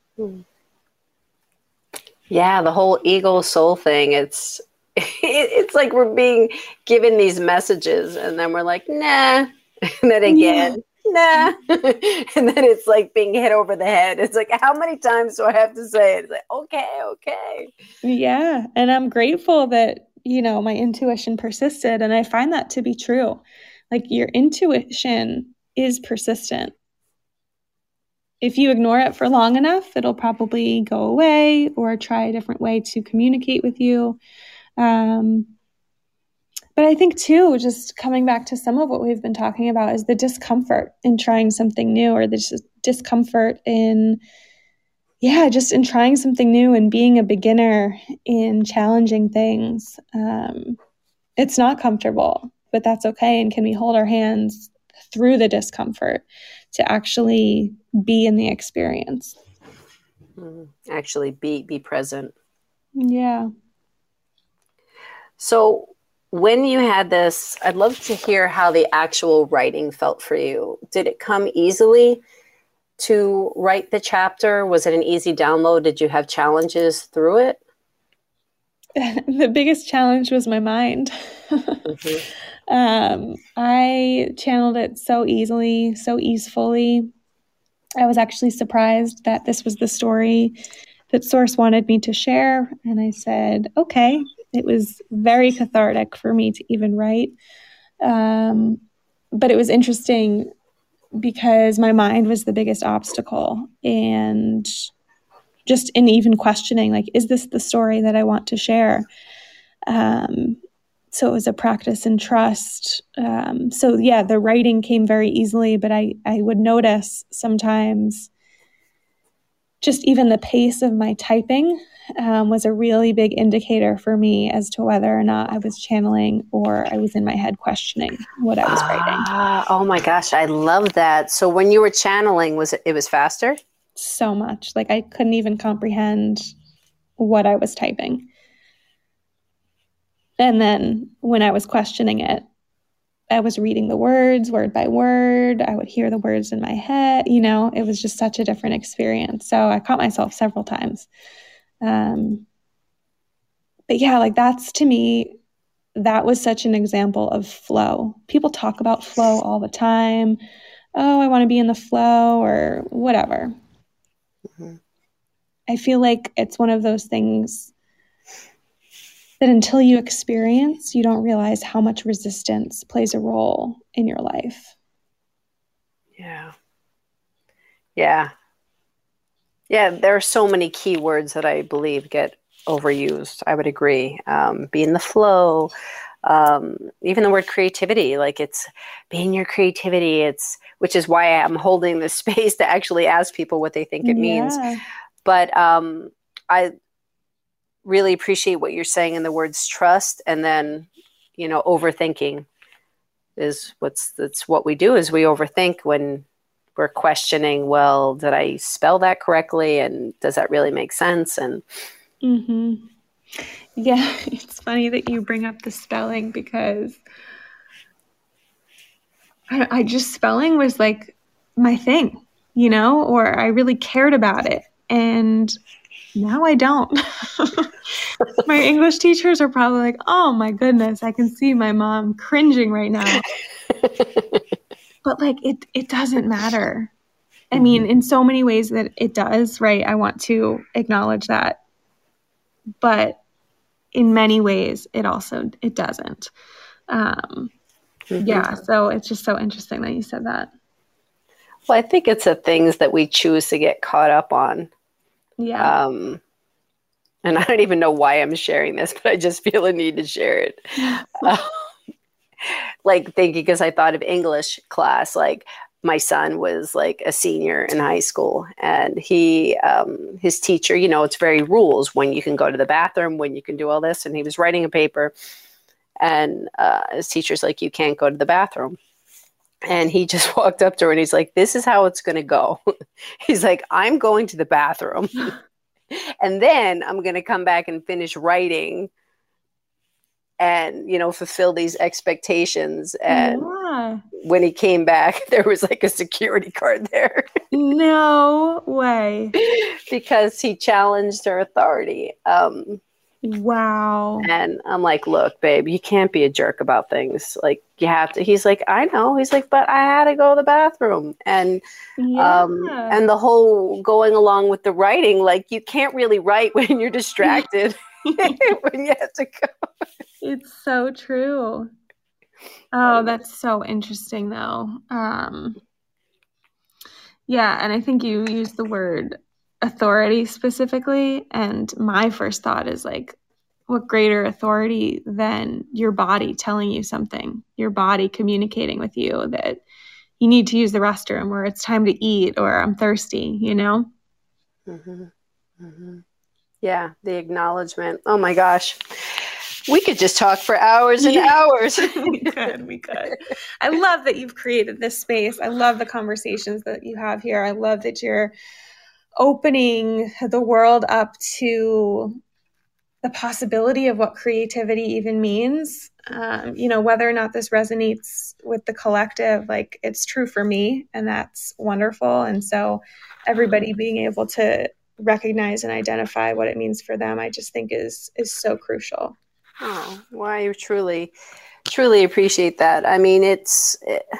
Yeah, the whole ego soul thing, it's like we're being given these messages and then we're like, nah. And then again, nah. And then it's like being hit over the head. It's like, how many times do I have to say it? It's like, okay. Yeah. And I'm grateful that, my intuition persisted. And I find that to be true. Like your intuition is persistent. If you ignore it for long enough, it'll probably go away or try a different way to communicate with you. But I think too, just coming back to some of what we've been talking about is the discomfort in trying something new, or the discomfort in, just in trying something new and being a beginner in challenging things. It's not comfortable, but that's okay. And can we hold our hands through the discomfort to actually be in the experience? Actually be present. Yeah. So when you had this, I'd love to hear how the actual writing felt for you. Did it come easily to write the chapter? Was it an easy download? Did you have challenges through it? The biggest challenge was my mind. I channeled it so easily, so easefully. I was actually surprised that this was the story that Source wanted me to share. And I said, okay. It was very cathartic for me to even write. But it was interesting because my mind was the biggest obstacle. And just in even questioning, like, is this the story that I want to share? So it was a practice in trust. So yeah, the writing came very easily, but I would notice sometimes just even the pace of my typing was a really big indicator for me as to whether or not I was channeling or I was in my head questioning what I was writing. Oh my gosh, I love that. So when you were channeling, it was faster? So much. Like I couldn't even comprehend what I was typing. And then when I was questioning it, I was reading the words word by word. I would hear the words in my head. It was just such a different experience. So I caught myself several times. But yeah, like that's, to me, that was such an example of flow. People talk about flow all the time. Oh, I want to be in the flow or whatever. Mm-hmm. I feel like it's one of those things that until you experience, you don't realize how much resistance plays a role in your life. Yeah. Yeah. Yeah, there are so many key words that I believe get overused. I would agree. Be in the flow. Even the word creativity, like it's being your creativity. Which is why I'm holding this space to actually ask people what they think it means. But I really appreciate what you're saying in the words trust, and then, overthinking is that's what we do, is we overthink when we're questioning, well, did I spell that correctly? And does that really make sense? And yeah, it's funny that you bring up the spelling, because I just, spelling was like my thing, or I really cared about it. And now I don't. My English teachers are probably like, oh my goodness, I can see my mom cringing right now. But like, it doesn't matter. I mean, in so many ways that it does, right? I want to acknowledge that. But in many ways, it doesn't. Yeah, so it's just so interesting that you said that. Well, I think it's the things that we choose to get caught up on. Yeah. And I don't even know why I'm sharing this, but I just feel a need to share it. Like thinking, because I thought of English class, like my son was like a senior in high school, and his teacher, it's very rules when you can go to the bathroom, when you can do all this. And he was writing a paper, and his teacher's like, you can't go to the bathroom. And he just walked up to her and he's like, this is how it's going to go. He's like, I'm going to the bathroom and then I'm going to come back and finish writing and, fulfill these expectations. And when he came back, there was like a security guard there. No way. Because he challenged her authority. Wow. And I'm like, look, babe, you can't be a jerk about things. Like, you have to. He's like, I know. He's like, but I had to go to the bathroom. And and the whole going along with the writing, like, you can't really write when you're distracted when you have to go. It's so true. Oh, that's so interesting, though. Yeah, and I think you used the word authority specifically, and my first thought is like, what greater authority than your body telling you something, your body communicating with you that you need to use the restroom, or it's time to eat, or I'm thirsty, Yeah, the acknowledgement. Oh my gosh. We could just talk for hours and hours. We could. I love that you've created this space. I love the conversations that you have here. I love that you're opening the world up to the possibility of what creativity even means. Whether or not this resonates with the collective, like, it's true for me, and that's wonderful. And so everybody being able to recognize and identify what it means for them, I just think is so crucial. Oh, well, I truly, truly appreciate that. I mean, it's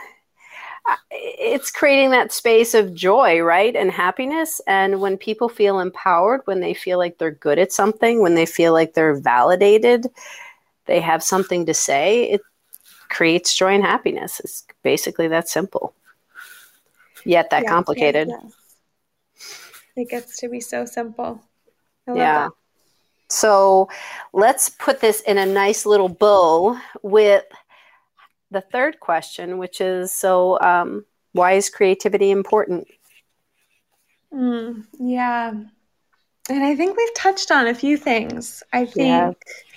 creating that space of joy, right? And happiness. And when people feel empowered, when they feel like they're good at something, when they feel like they're validated, they have something to say, it creates joy and happiness. It's basically that simple, yet that complicated. Yes. It gets to be so simple. I love that. So let's put this in a nice little bow with the third question, which is, why is creativity important? Yeah. And I think we've touched on a few things. I think,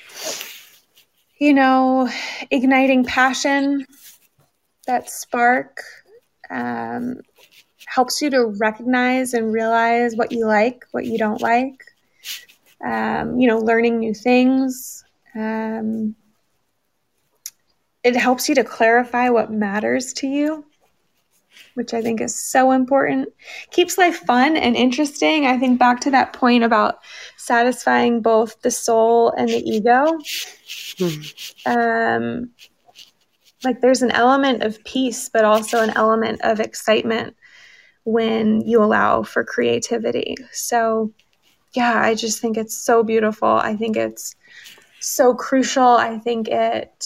igniting passion, that spark, helps you to recognize and realize what you like, what you don't like, learning new things. It helps you to clarify what matters to you, which I think is so important. Keeps life fun and interesting. I think back to that point about satisfying both the soul and the ego. Like there's an element of peace, but also an element of excitement when you allow for creativity. So yeah, I just think it's so beautiful. I think it's so crucial. I think it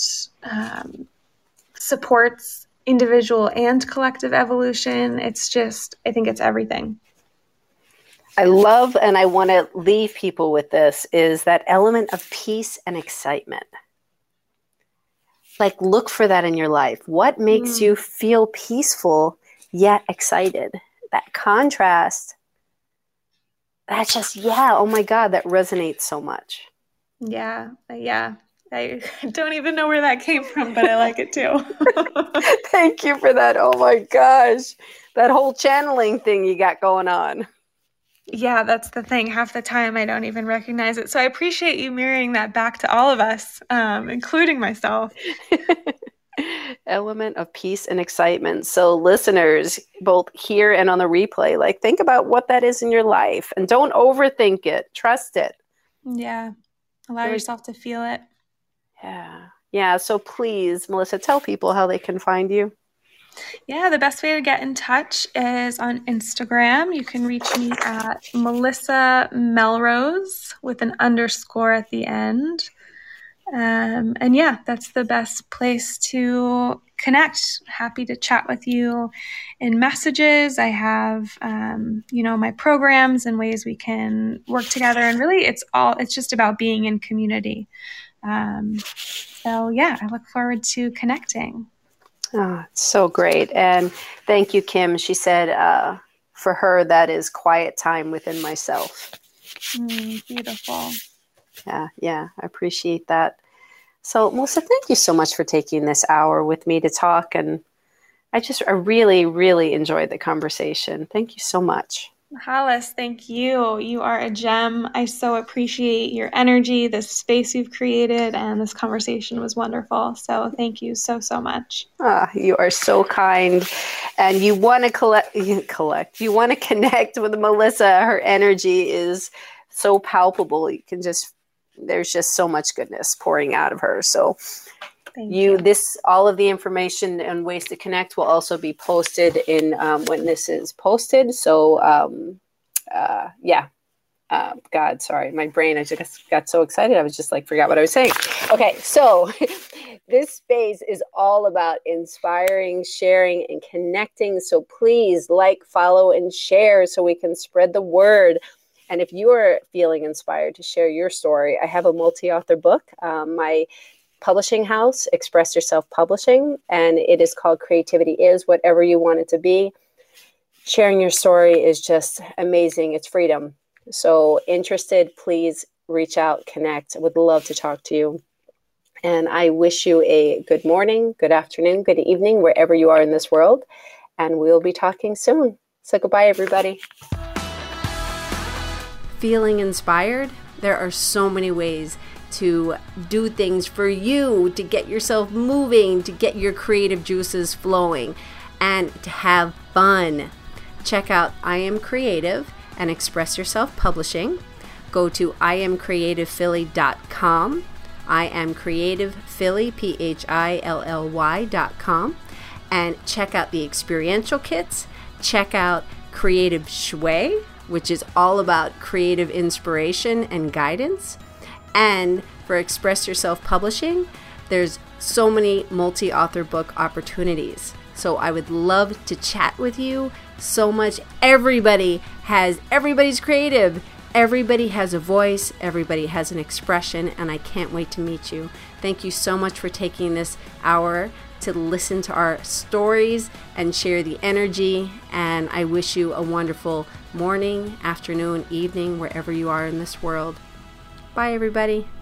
supports individual and collective evolution. It's just, I think it's everything. I love, and I want to leave people with this, is that element of peace and excitement. Like, look for that in your life. What makes you feel peaceful yet excited? That contrast, that's just, oh my God, that resonates so much. Yeah. I don't even know where that came from, but I like it too. Thank you for that. Oh my gosh. That whole channeling thing you got going on. Yeah, that's the thing. Half the time I don't even recognize it. So I appreciate you mirroring that back to all of us, including myself. Element of peace and excitement. So listeners, both here and on the replay, like think about what that is in your life and don't overthink it. Trust it. Yeah. Allow yourself to feel it. Yeah. So please, Melissa, tell people how they can find you. Yeah, the best way to get in touch is on Instagram. You can reach me at Melissa Melrose with an underscore at the end. And yeah, that's the best place to connect. Happy to chat with you in messages. I have, my programs and ways we can work together. And really, it's just about being in community. So yeah, I look forward to connecting. Oh, it's so great. And thank you, Kim. She said, for her, that is quiet time within myself. Beautiful. Yeah. I appreciate that. So, Melissa, thank you so much for taking this hour with me to talk. And I really, really enjoyed the conversation. Thank you so much. Hollis, thank you. You are a gem. I so appreciate your energy, this space you've created, and this conversation was wonderful. So thank you so, so much. You are so kind. And you want to you want to connect with Melissa. Her energy is so palpable. There's just so much goodness pouring out of her. So all of the information and ways to connect will also be posted in when this is posted. So God, sorry, my brain, I just got so excited. I was just forgot what I was saying. Okay. So this space is all about inspiring, sharing, and connecting. So please follow, and share so we can spread the word. And if you are feeling inspired to share your story, I have a multi-author book. My publishing house, Express Yourself Publishing, and it is called Creativity Is Whatever You Want It to Be. Sharing your story is just amazing. It's freedom. So interested, please reach out, connect. I would love to talk to you. And I wish you a good morning, good afternoon, good evening, wherever you are in this world. And we'll be talking soon. So goodbye, everybody. Feeling inspired? There are so many ways to do things for you, to get yourself moving, to get your creative juices flowing, and to have fun. Check out I Am Creative and Express Yourself Publishing, go to iamcreativephilly.com, iamcreativephilly, PHILLY.com, and check out the experiential kits. Check out Creative Shui, which is all about creative inspiration and guidance. And for Express Yourself Publishing, there's so many multi-author book opportunities. So I would love to chat with you so much. Everybody's creative. Everybody has a voice. Everybody has an expression, and I can't wait to meet you. Thank you so much for taking this hour to listen to our stories and share the energy. And I wish you a wonderful morning, afternoon, evening, wherever you are in this world. Bye, everybody.